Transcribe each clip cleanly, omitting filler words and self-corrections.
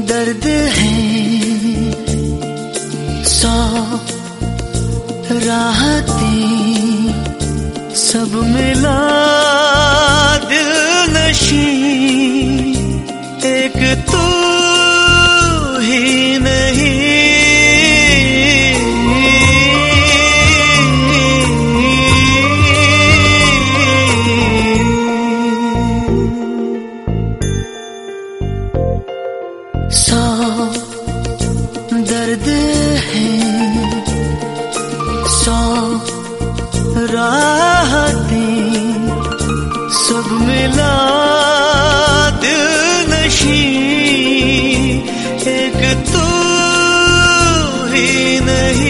दर्द है 100 राहतें सब मिला दिल नशी एक तू ही नहीं। दर्द है 100 राहतें सब मिला दिल नशी एक तू ही नहीं।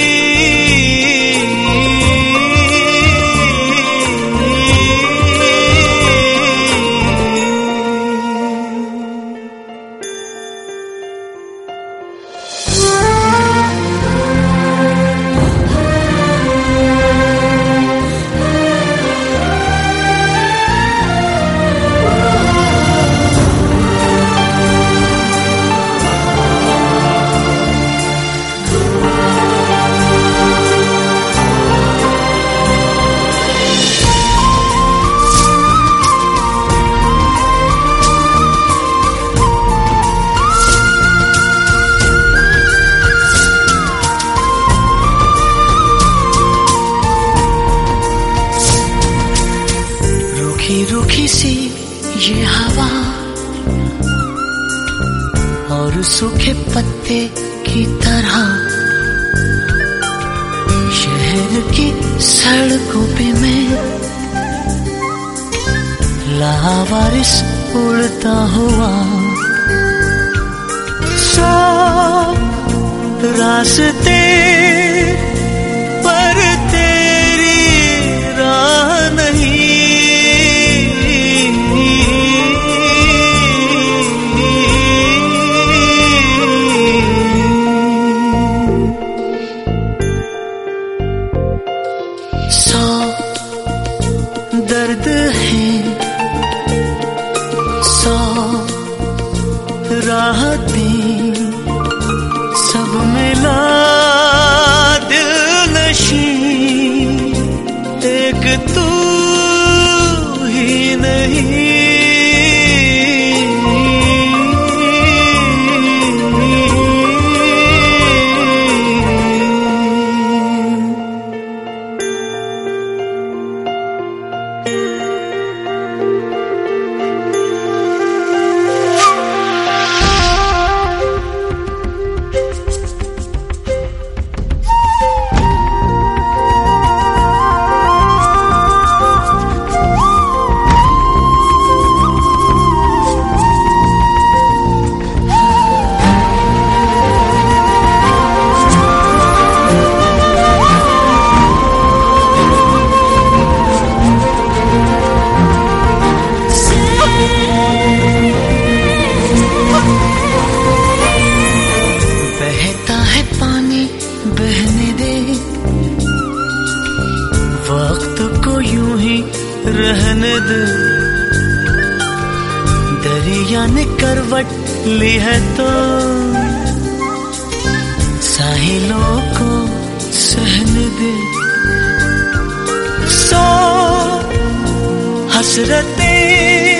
रूखी सी ये हवा और सूखे पत्ते की तरह शहर की सड़कों पे मैं लावारिस उड़ता हुआ 100 रास्ते पर तेरी राह नहीं। 100 दर्द है 100 राहतें सब मिला दिल नशी एक तू ही नहीं। बहने दे वक्त को यूं ही रहने दे। दरिया ने करवट ली है तो साहिलों को सहने दे। 100 हसरतें